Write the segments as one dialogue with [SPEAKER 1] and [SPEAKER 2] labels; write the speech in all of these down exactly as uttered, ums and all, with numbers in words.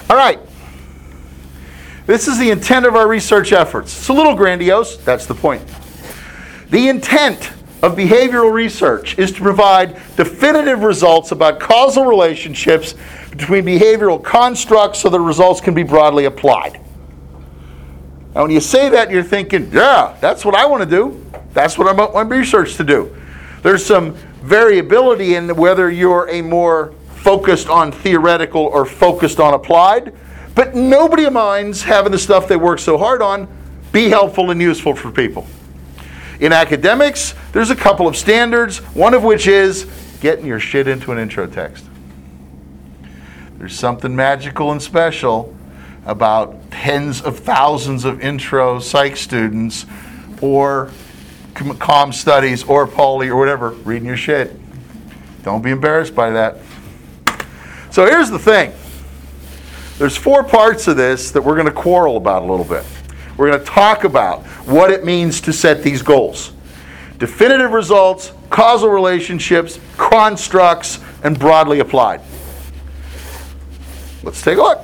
[SPEAKER 1] All right. This is the intent of our research efforts. It's a little grandiose. That's the point. The intent of behavioral research is to provide definitive results about causal relationships between behavioral constructs so the results can be broadly applied. Now, when you say that, you're thinking, yeah, that's what I want to do. That's what I want my research to do. There's some variability in whether you're a more focused on theoretical or focused on applied, but nobody minds having the stuff they work so hard on be helpful and useful for people. In academics, there's a couple of standards, one of which is getting your shit into an intro text. There's something magical and special about tens of thousands of intro psych students or comm studies or poly or whatever reading your shit. Don't be embarrassed by that. So here's the thing. There's four parts of this that we're going to quarrel about a little bit. We're going to talk about what it means to set these goals. Definitive results, causal relationships, constructs, and broadly applied. Let's take a look.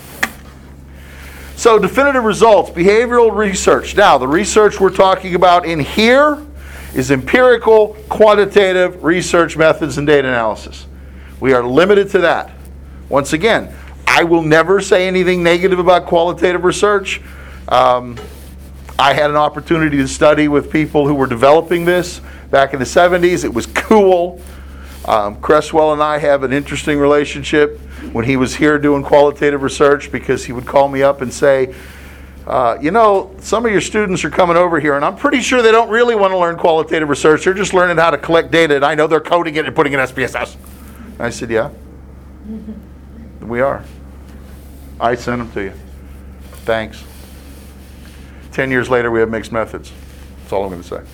[SPEAKER 1] So definitive results, behavioral research. Now, the research we're talking about in here is empirical, quantitative research methods and data analysis. We are limited to that. Once again, I will never say anything negative about qualitative research. Um, I had an opportunity to study with people who were developing this back in the seventies. It was cool. Um, Cresswell and I have an interesting relationship when he was here doing qualitative research, because he would call me up and say, uh, you know, some of your students are coming over here, and I'm pretty sure they don't really want to learn qualitative research. They're just learning how to collect data, and I know they're coding it and putting it in S P S S. And I said, yeah, we are. I sent them to you. Thanks. Ten years later, we have mixed methods. That's all I'm going to say.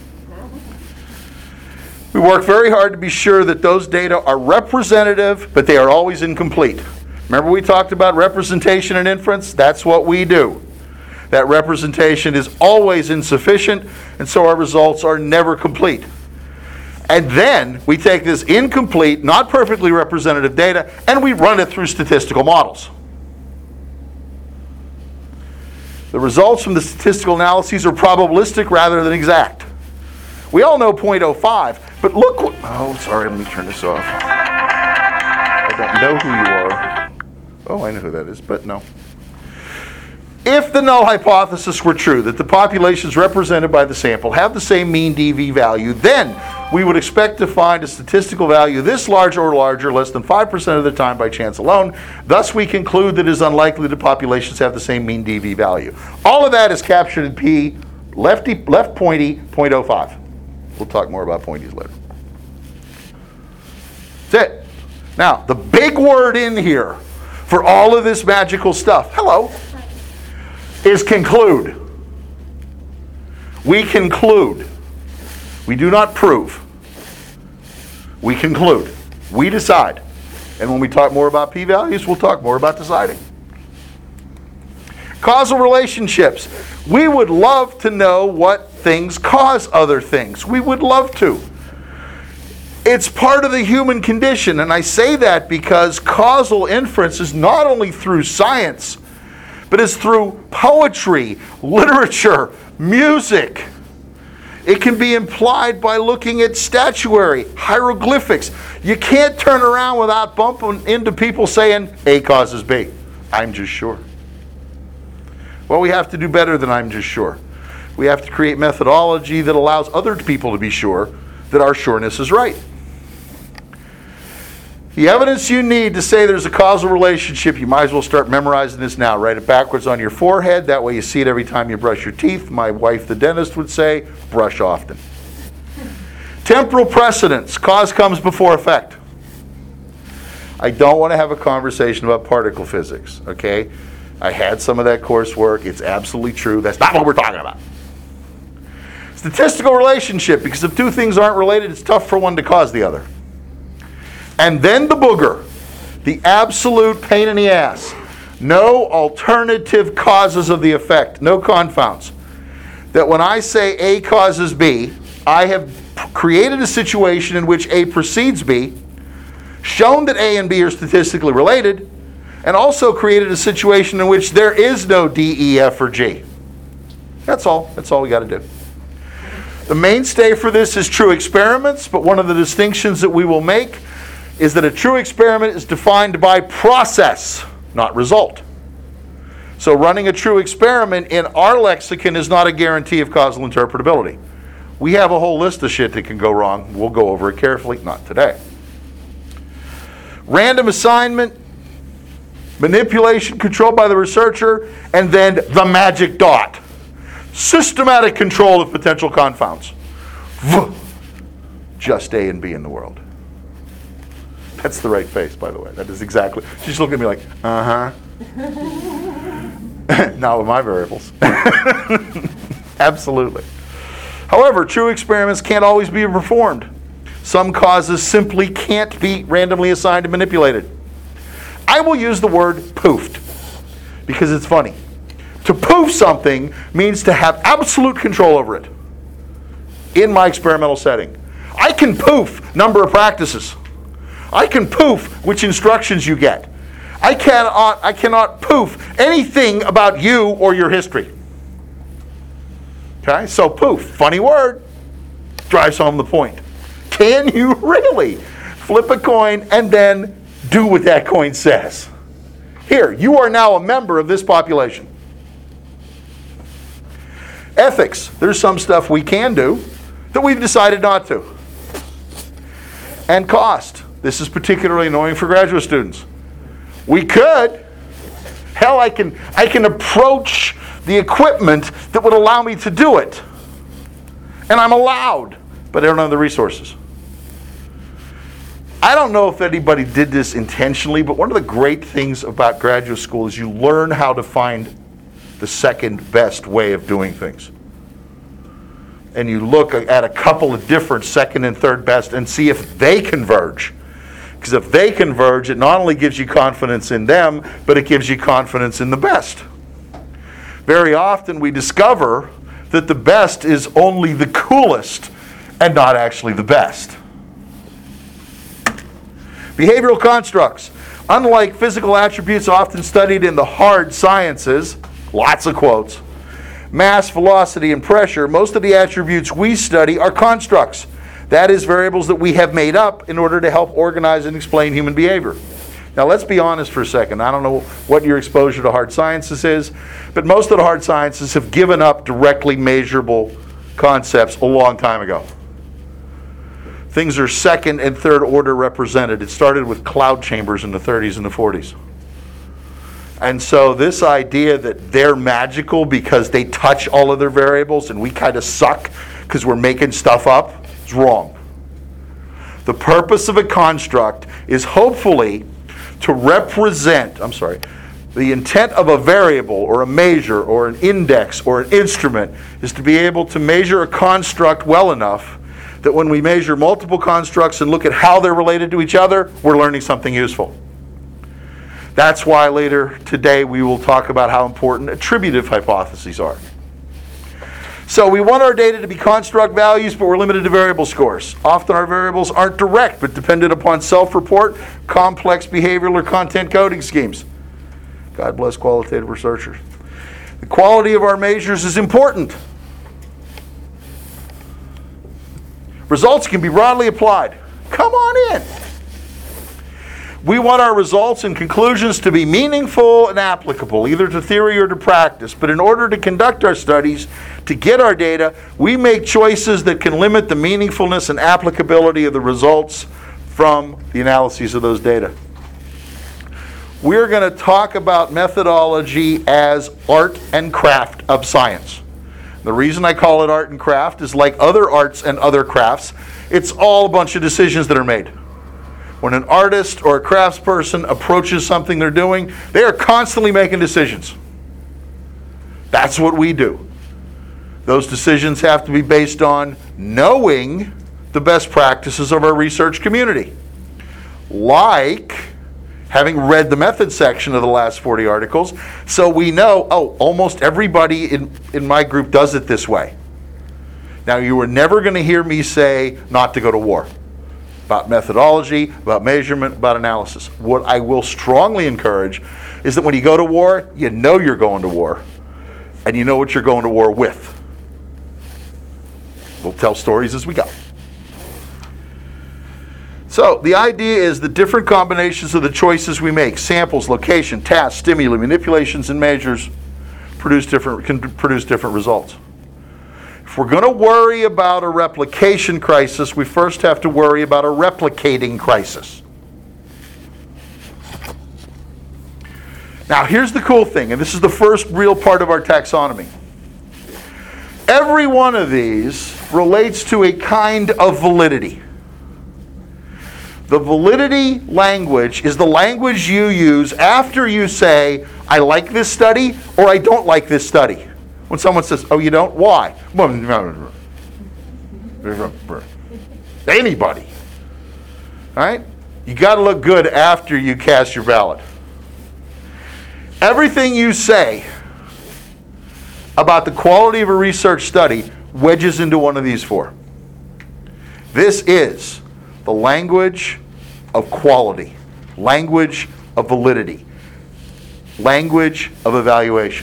[SPEAKER 1] We work very hard to be sure that those data are representative, but they are always incomplete. Remember we talked about representation and inference? That's what we do. That representation is always insufficient, and so our results are never complete. And then we take this incomplete, not perfectly representative data, and we run it through statistical models. The results from the statistical analyses are probabilistic rather than exact. We all know zero point zero five, but look what, oh, sorry, let me turn this off. I don't know who you are. Oh, I know who that is, but no. If the null hypothesis were true, that the populations represented by the sample have the same mean D V value, then we would expect to find a statistical value this large or larger less than five percent of the time by chance alone. Thus, we conclude that it is unlikely that populations have the same mean D V value. All of that is captured in P, lefty, left pointy, zero point zero five. We'll talk more about pointies later. That's it. Now, the big word in here for all of this magical stuff, hello, is conclude. We conclude. We do not prove. We conclude. We decide. And when we talk more about p-values, we'll talk more about deciding. Causal relationships. We would love to know what things cause other things. We would love to. It's part of the human condition, and I say that because causal inference is not only through science, but it's through poetry, literature, music. It can be implied by looking at statuary, hieroglyphics. You can't turn around without bumping into people saying A causes B. I'm just sure. Well, we have to do better than I'm just sure. We have to create methodology that allows other people to be sure that our sureness is right. The evidence you need to say there's a causal relationship, you might as well start memorizing this now. Write it backwards on your forehead. That way you see it every time you brush your teeth. My wife, the dentist, would say, brush often. Temporal precedence. Cause comes before effect. I don't want to have a conversation about particle physics, okay? I had some of that coursework. It's absolutely true. That's not what we're talking about. Statistical relationship. Because if two things aren't related, it's tough for one to cause the other. And then the booger, the absolute pain in the ass. No alternative causes of the effect, no confounds. That when I say A causes B, I have created a situation in which A precedes B, shown that A and B are statistically related, and also created a situation in which there is no D, E, F, or G. That's all. That's all we got to do. The mainstay for this is true experiments, but one of the distinctions that we will make is that a true experiment is defined by process, not result. So running a true experiment in our lexicon is not a guarantee of causal interpretability. We have a whole list of shit that can go wrong. We'll go over it carefully, not today. Random assignment, manipulation controlled by the researcher, and then the magic dot. Systematic control of potential confounds. Just A and B in the world. That's the right face, by the way. That is exactly. She's looking at me like, uh-huh. Not with my variables. Absolutely. However, true experiments can't always be performed. Some causes simply can't be randomly assigned and manipulated. I will use the word poofed because it's funny. To poof something means to have absolute control over it in my experimental setting. I can poof number of practices. I can poof which instructions you get. I cannot, I cannot poof anything about you or your history. Okay, so poof, funny word, drives home the point. Can you really flip a coin and then do what that coin says? Here, you are now a member of this population. Ethics, there's some stuff we can do that we've decided not to. And cost, this is particularly annoying for graduate students. We could, hell, I can, I can approach the equipment that would allow me to do it. And I'm allowed, but I don't have the resources. I don't know if anybody did this intentionally, but one of the great things about graduate school is you learn how to find the second best way of doing things. And you look at a couple of different second and third best and see if they converge. Because if they converge, it not only gives you confidence in them, but it gives you confidence in the best. Very often we discover that the best is only the coolest and not actually the best. Behavioral constructs. Unlike physical attributes often studied in the hard sciences, lots of quotes, mass, velocity, and pressure, most of the attributes we study are constructs. That is, variables that we have made up in order to help organize and explain human behavior. Now let's be honest for a second. I don't know what your exposure to hard sciences is, but most of the hard sciences have given up directly measurable concepts a long time ago. Things are second and third order represented. It started with cloud chambers in the thirties and the forties. And so this idea that they're magical because they touch all of their variables and we kind of suck because we're making stuff up is wrong. The purpose of a construct is hopefully to represent, I'm sorry, the intent of a variable or a measure or an index or an instrument is to be able to measure a construct well enough that when we measure multiple constructs and look at how they're related to each other, we're learning something useful. That's why later today we will talk about how important attributive hypotheses are. So we want our data to be construct values, but we're limited to variable scores. Often our variables aren't direct, but dependent upon self-report, complex behavioral or content coding schemes. God bless qualitative researchers. The quality of our measures is important. Results can be broadly applied. Come on in. We want our results and conclusions to be meaningful and applicable, either to theory or to practice. But in order to conduct our studies, to get our data, we make choices that can limit the meaningfulness and applicability of the results from the analyses of those data. We're going to talk about methodology as art and craft of science. The reason I call it art and craft is, like other arts and other crafts, it's all a bunch of decisions that are made. When an artist or a craftsperson approaches something they're doing, they are constantly making decisions. That's what we do. Those decisions have to be based on knowing the best practices of our research community. Like having read the method section of the last forty articles, so we know, oh, almost everybody in, in my group does it this way. Now, you are never going to hear me say not to go to war. about methodology, about measurement, about analysis. What I will strongly encourage is that when you go to war, you know you're going to war, and you know what you're going to war with. We'll tell stories as we go. So the idea is that different combinations of the choices we make, samples, location, tasks, stimuli, manipulations, and measures, produce different, can produce different results. If we're going to worry about a replication crisis, we first have to worry about a replicating crisis. Now here's the cool thing, and this is the first real part of our taxonomy. Every one of these relates to a kind of validity. The validity language is the language you use after you say, I like this study, or I don't like this study. When someone says, oh, you don't? Why? Anybody. All right? You got to look good after you cast your ballot. Everything you say about the quality of a research study wedges into one of these four. This is the language of quality, language of validity, language of evaluation.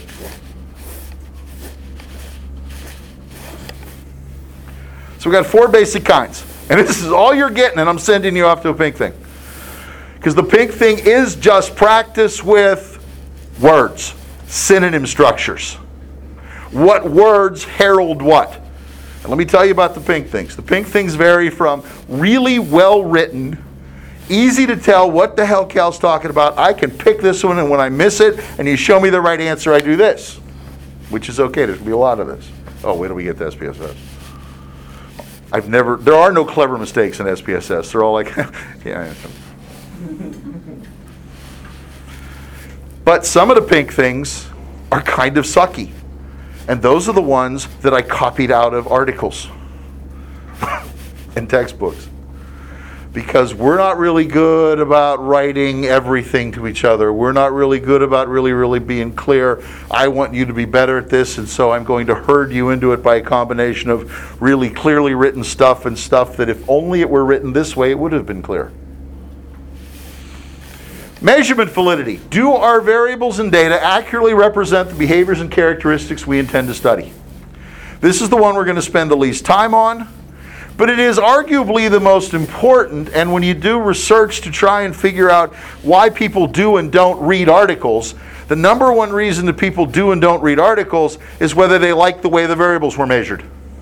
[SPEAKER 1] So we've got four basic kinds. And this is all you're getting, and I'm sending you off to a pink thing. Because the pink thing is just practice with words, synonym structures. What words herald what? And let me tell you about the pink things. The pink things vary from really well written, easy to tell what the hell Cal's talking about. I can pick this one, and when I miss it and you show me the right answer, I do this. Which is okay. There's going to be a lot of this. Oh, wait till we get to S P S S. I've never, there are no clever mistakes in S P S S. They're all like, yeah. But some of the pink things are kind of sucky. And those are the ones that I copied out of articles and textbooks. Because we're not really good about writing everything to each other. We're not really good about really, really being clear. I want you to be better at this, and so I'm going to herd you into it by a combination of really clearly written stuff and stuff that if only it were written this way, it would have been clear. Measurement validity. Do our variables and data accurately represent the behaviors and characteristics we intend to study? This is the one we're going to spend the least time on, but it is arguably the most important, and when you do research to try and figure out why people do and don't read articles, the number one reason that people do and don't read articles is whether they like the way the variables were measured.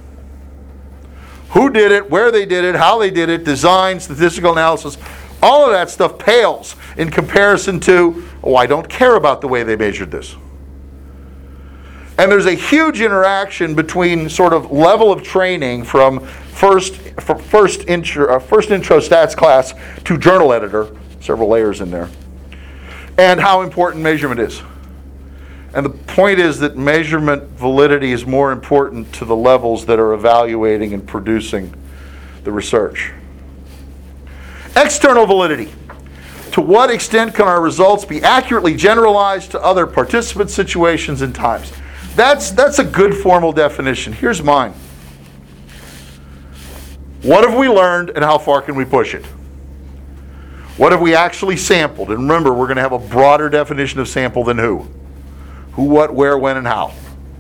[SPEAKER 1] Who did it, where they did it, how they did it, design, statistical analysis. All of that stuff pales in comparison to, oh, I don't care about the way they measured this. And there's a huge interaction between sort of level of training from first from first intro, uh, first intro stats class to journal editor, several layers in there, and how important measurement is. And the point is that measurement validity is more important to the levels that are evaluating and producing the research. External validity. To what extent can our results be accurately generalized to other participant situations and times? That's, that's a good formal definition. Here's mine. What have we learned and how far can we push it? What have we actually sampled? And remember, we're going to have a broader definition of sample than who. Who, what, where, when, and how.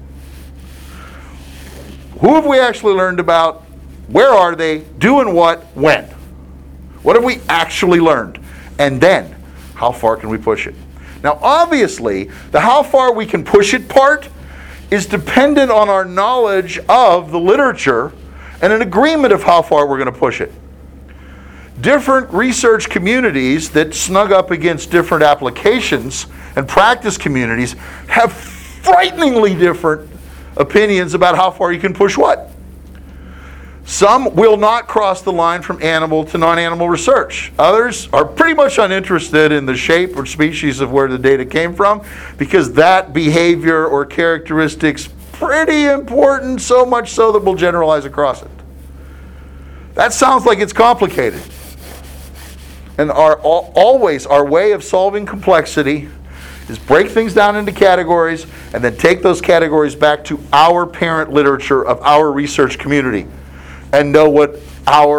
[SPEAKER 1] Who have we actually learned about? Where are they? Doing what? When? What have we actually learned? And then, how far can we push it? Now, obviously, the how far we can push it part is dependent on our knowledge of the literature and an agreement of how far we're going to push it. Different research communities that snug up against different applications and practice communities have frighteningly different opinions about how far you can push what. Some will not cross the line from animal to non-animal research. Others are pretty much uninterested in the shape or species of where the data came from because that behavior or characteristics pretty important, so much so that we'll generalize across it. That sounds like it's complicated. And our always our way of solving complexity is break things down into categories and then take those categories back to our parent literature of our research community and know what our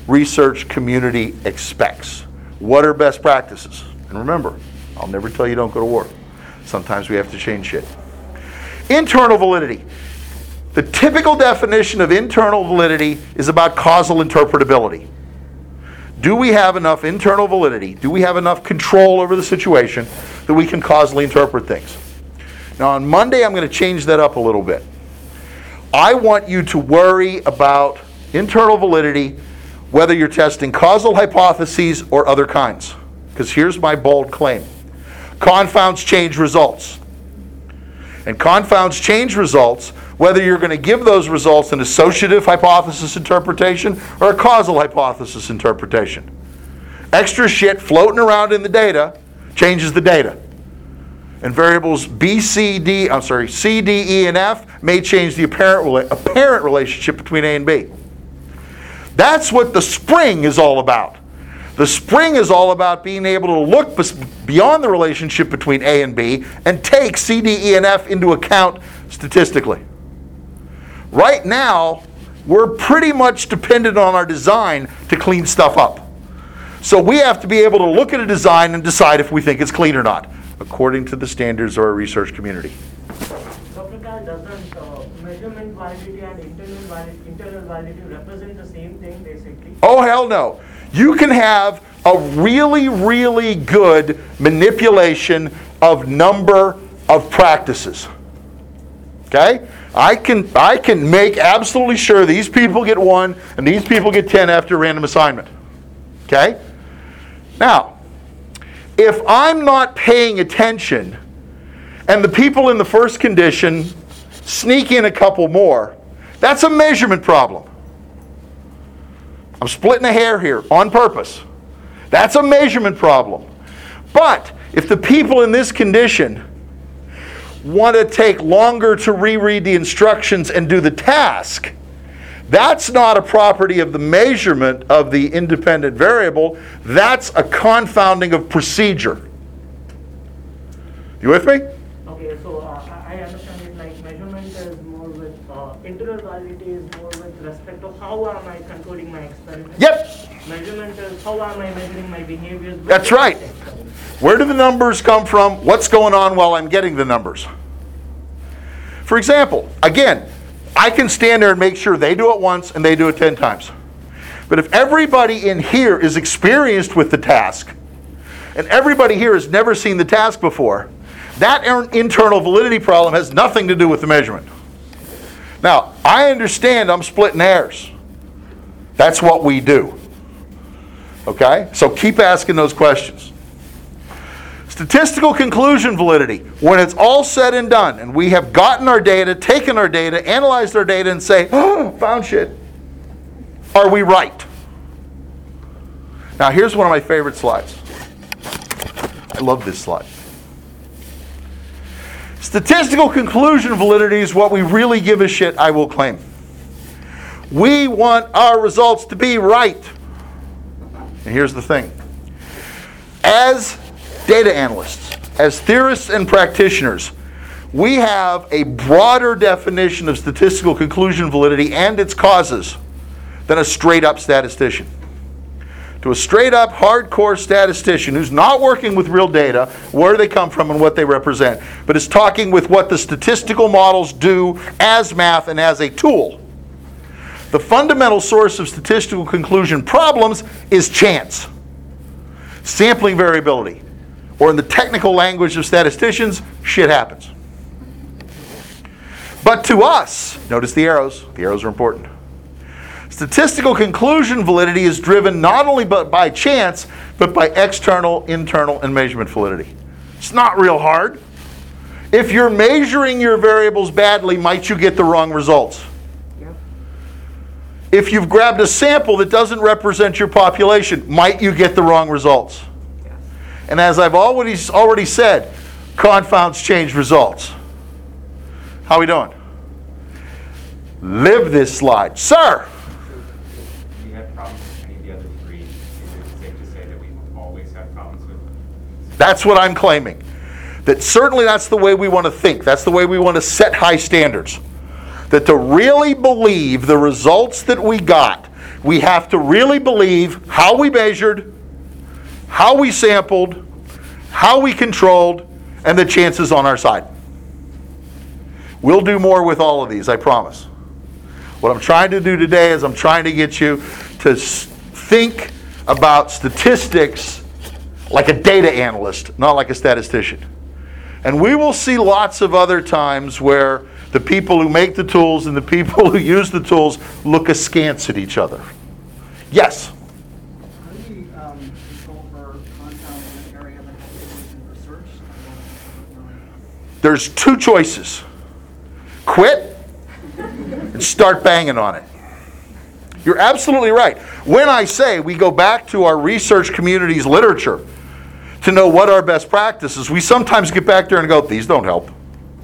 [SPEAKER 1] research community expects. What are best practices? And remember, I'll never tell you don't go to war. Sometimes we have to change shit. Internal validity. The typical definition of internal validity is about causal interpretability. Do we have enough internal validity? Do we have enough control over the situation that we can causally interpret things? Now on Monday, I'm going to change that up a little bit. I want you to worry about internal validity, whether you're testing causal hypotheses or other kinds. Because here's my bold claim. Confounds change results. And confounds change results whether you're going to give those results an associative hypothesis interpretation or a causal hypothesis interpretation. Extra shit floating around in the data changes the data. And variables B, C, D, I'm sorry, C, D, E, and F may change the apparent, apparent relationship between A and B. That's what the spring is all about. The spring is all about being able to look beyond the relationship between A and B and take C, D, E, and F into account statistically. Right now, we're pretty much dependent on our design to clean stuff up. So we have to be able to look at a design and decide if we think it's clean or not, according to the standards of our research community.
[SPEAKER 2] Doctor Kahl, doesn't uh, measurement validity and internal validity, internal validity represent the same thing basically?
[SPEAKER 1] Oh, hell no. You can have a really, really good manipulation of number of practices. Okay? I can, I can make absolutely sure these people get one and these people get ten after random assignment. Okay? Now, if I'm not paying attention and the people in the first condition sneak in a couple more, that's a measurement problem. I'm splitting a hair here on purpose. That's a measurement problem. But if the people in this condition want to take longer to reread the instructions and do the task, that's not a property of the measurement of the independent variable. That's a confounding of procedure. You with me?
[SPEAKER 2] Okay, so uh, I understand it like measurement is more with, uh, internal validity is more with respect to how am I controlling my experiment.
[SPEAKER 1] Yep.
[SPEAKER 2] Measurement is how am I measuring my behaviors.
[SPEAKER 1] That's right. Where do the numbers come from? What's going on while I'm getting the numbers? For example, again, I can stand there and make sure they do it once and they do it ten times. But if everybody in here is experienced with the task, and everybody here has never seen the task before, that internal validity problem has nothing to do with the measurement. Now, I understand I'm splitting hairs. That's what we do. Okay? So keep asking those questions. Statistical conclusion validity. When it's all said and done, and we have gotten our data, taken our data, analyzed our data, and say, oh, found shit. Are we right? Now, here's one of my favorite slides. I love this slide. Statistical conclusion validity is what we really give a shit, I will claim. We want our results to be right. And here's the thing. As data analysts, as theorists and practitioners, we have a broader definition of statistical conclusion validity and its causes than a straight-up statistician. To a straight-up, hardcore statistician who's not working with real data, where they come from and what they represent, but is talking with what the statistical models do as math and as a tool. The fundamental source of statistical conclusion problems is chance. Sampling variability. Or in the technical language of statisticians, shit happens. But to us, notice the arrows. The arrows are important. Statistical conclusion validity is driven not only by chance, but by external, internal, and measurement validity. It's not real hard. If you're measuring your variables badly, might you get the wrong results? Yeah. If you've grabbed a sample that doesn't represent your population, might you get the wrong results? Yeah. And as I've already, already said, confounds change results. How are we doing? Live this slide. Sir! That's what I'm claiming. That certainly that's the way we want to think. That's the way we want to set high standards. That to really believe the results that we got we have to really believe how we measured, how we sampled, how we controlled, and the chances on our side. We'll do more with all of these, I promise. What I'm trying to do today is I'm trying to get you to think about statistics like a data analyst, not like a statistician. And we will see lots of other times where the people who make the tools and the people who use the tools look askance at each other. Yes?
[SPEAKER 3] How do you um, control for confound in an area that has been researched?
[SPEAKER 1] There's two choices. Quit and start banging on it. You're absolutely right. When I say we go back to our research community's literature to know what our best practices, we sometimes get back there and go, these don't help.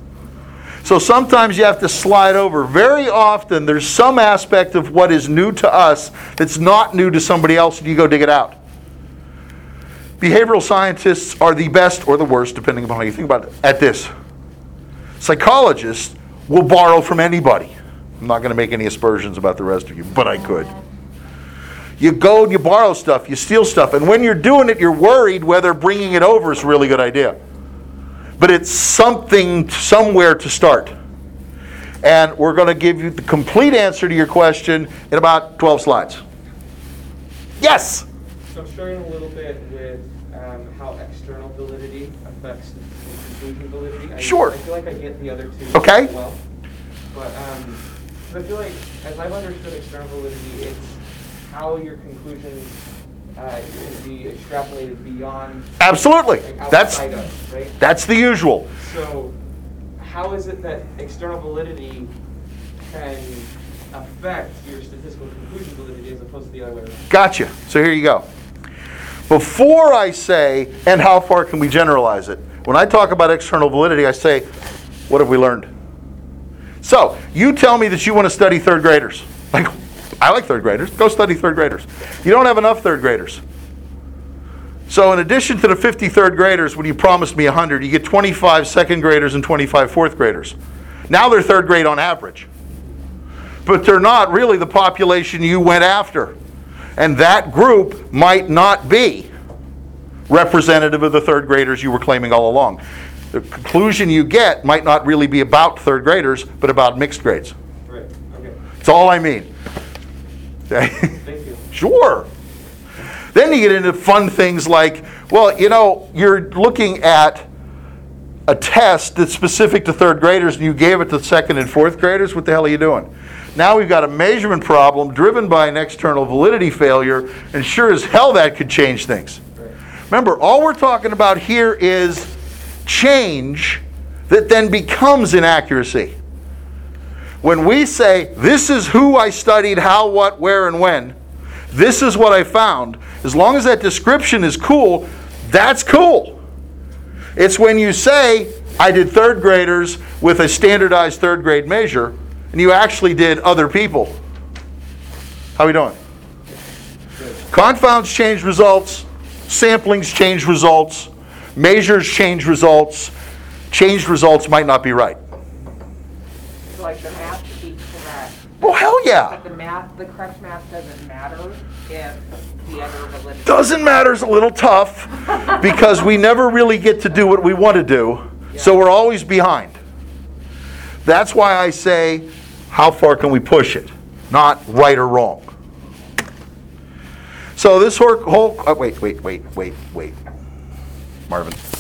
[SPEAKER 1] So sometimes you have to slide over. Very often there's some aspect of what is new to us that's not new to somebody else, and you go dig it out. Behavioral scientists are the best or the worst, depending upon how you think about it, at this. Psychologists will borrow from anybody. I'm not going to make any aspersions about the rest of you, but I could. You go and you borrow stuff, you steal stuff, and when you're doing it, you're worried whether bringing it over is a really good idea. But it's something, somewhere to start. And we're going to give you the complete answer to your question in about twelve slides. Yes?
[SPEAKER 4] So I'm struggling a little bit with um, how external validity affects the conclusion validity. I,
[SPEAKER 1] Sure.
[SPEAKER 4] I feel like I get the other two
[SPEAKER 1] Okay.
[SPEAKER 4] as well. But um, I feel like, as I've understood external validity, it's how your conclusions uh, can be extrapolated beyond,
[SPEAKER 1] Absolutely.
[SPEAKER 4] like,
[SPEAKER 1] That's,
[SPEAKER 4] outside of, right?
[SPEAKER 1] that's the usual.
[SPEAKER 4] So how is it that external validity can affect your statistical conclusion validity as opposed to the other way around?
[SPEAKER 1] Gotcha. So here you go. Before I say, and how far can we generalize it? When I talk about external validity, I say, what have we learned? So, you tell me that you want to study third graders. Like, I like third graders. Go study third graders. You don't have enough third graders. So in addition to the fifty third graders, when you promised me one hundred, you get twenty-five second graders and twenty-five fourth graders. Now they're third grade on average. But they're not really the population you went after. And that group might not be representative of the third graders you were claiming all along. The conclusion you get might not really be about third graders, but about mixed grades.
[SPEAKER 4] Right, okay.
[SPEAKER 1] That's all I mean. Okay?
[SPEAKER 4] Thank you.
[SPEAKER 1] Sure. Then you get into fun things like, well, you know, you're looking at a test that's specific to third graders and you gave it to second and fourth graders. What the hell are you doing? Now we've got a measurement problem driven by an external validity failure, and sure as hell that could change things.
[SPEAKER 4] Right.
[SPEAKER 1] Remember, all we're talking about here is change that then becomes inaccuracy. When we say, this is who I studied, how, what, where, and when, this is what I found, as long as that description is cool, that's cool. It's when you say, I did third graders with a standardized third grade measure, and you actually did other people. How are we doing? Confounds change results, samplings change results, measures change results. Changed results might not be right.
[SPEAKER 5] So like the math speaks to that.
[SPEAKER 1] Well, hell yeah.
[SPEAKER 5] But the math, the correct math doesn't matter if the other validity.
[SPEAKER 1] Doesn't matter is a little tough because we never really get to do what we want to do, so we're always behind. That's why I say, how far can we push it? Not right or wrong. So this whole, whole uh, wait, wait, wait, wait, wait. Marvin.